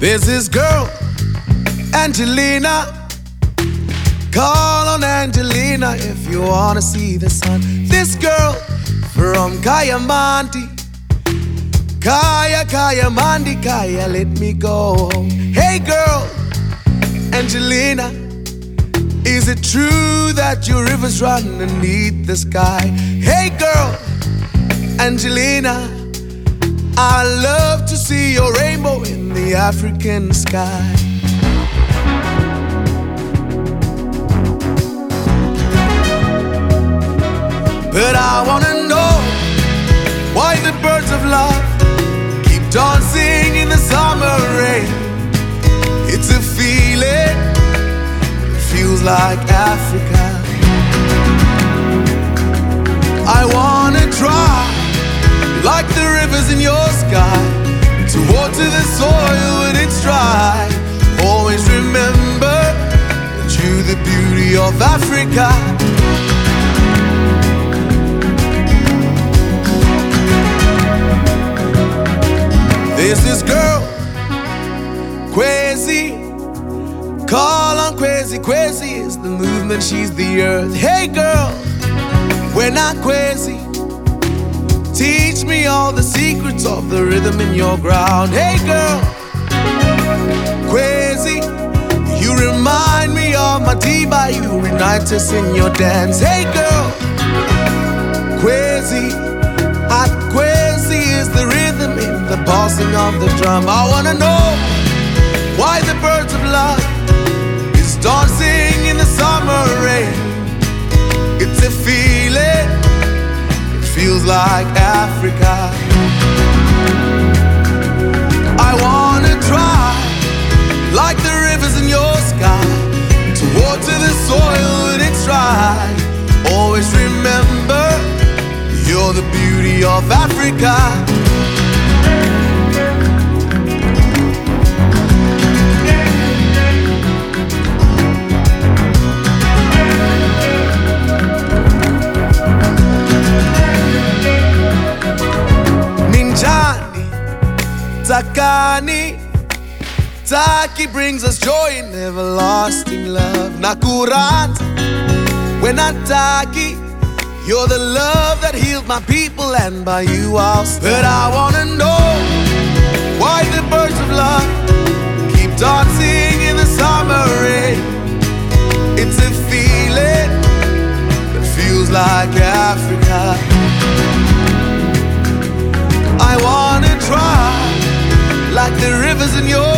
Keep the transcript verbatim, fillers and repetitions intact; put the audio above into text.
There's this girl, Angelina. Call on Angelina if you wanna see the sun. This girl from Kayamandi. Kaya, Kaya, Mandi, Kaya, let me go home. Hey girl, Angelina, is it true that your rivers run underneath the sky? Hey girl, Angelina, I love to see your rainbow in the African sky. But I wanna know why the birds of love keep dancing in the summer rain. It's a feeling, it feels like Africa. I wanna try, like the rivers in your sky, to water the soil when it's dry. Always remember that you're the beauty of Africa. There's this girl, Kwezi. Call on Kwezi. Kwezi is the movement, she's the earth. Hey girl, we're not Kwezi. Teach me all the secrets of the rhythm in your ground. Hey girl, Kwezi, you remind me of Madiba. You unite us in your dance. Hey girl, Kwezi, at Kwezi is the rhythm in the pulsing of the drum. I wanna know why the birds of love is dancing in the summer rain. It's a feeling, feels like Africa. I wanna try, like the rivers in your sky, to water the soil when it's dry. Always remember, you're the beauty of Africa. Takani, Taki brings us joy in everlasting love. Nakurata, when I Taki, you're the love that healed my people, and by you I'll stand. But I wanna know why the birds of love keep dancing in the summer rain. It's a feeling that feels like Africa. I wanna try, like the rivers in your